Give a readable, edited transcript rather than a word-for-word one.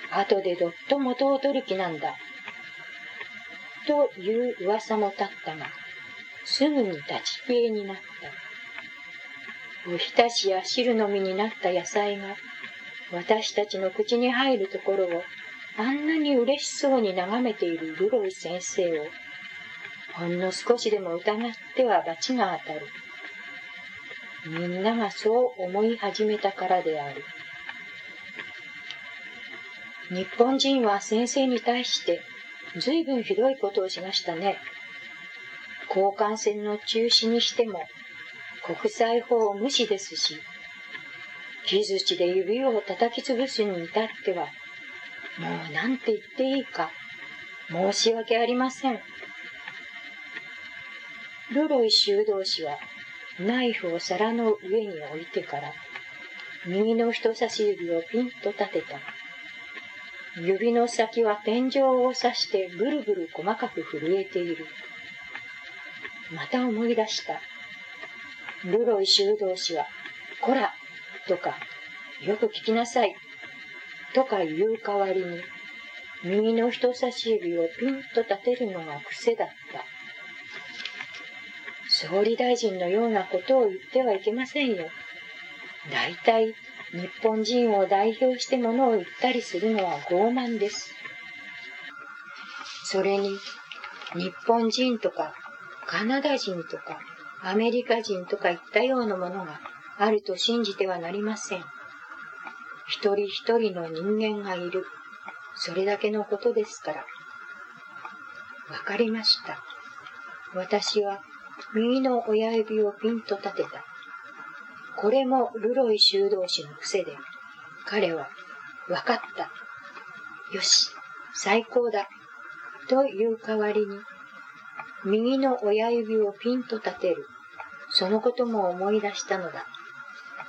後でどっと元を取る気なんだ。という噂も立ったが、すぐに立ち消えになった。おひたしや汁の実になった野菜が、私たちの口に入るところを、あんなに嬉しそうに眺めているルロイ先生を、ほんの少しでも疑っては罰が当たる。みんながそう思い始めたからである。日本人は先生に対してずいぶんひどいことをしましたね。交換船の中止にしても国際法を無視ですし、木槌で指を叩きつぶすに至っては、もうなんて言っていいか、申し訳ありません。ルロイ修道士はナイフを皿の上に置いてから、右の人差し指をピンと立てた。指の先は天井を指してぐるぐる細かく震えている。また思い出した。ルロイ修道士は、こらとか、よく聞きなさいとか言う代わりに、右の人差し指をピンと立てるのが癖だった。総理大臣のようなことを言ってはいけませんよ。だいたい日本人を代表してものを言ったりするのは傲慢です。それに、日本人とか、カナダ人とか、アメリカ人とかいったようなものがあると信じてはなりません。一人一人の人間がいる。それだけのことですから。わかりました。私は右の親指をピンと立てた。これもルロイ修道士の癖で、彼は、わかった。よし、最高だ。という代わりに、右の親指をピンと立てる。そのことも思い出したのだ。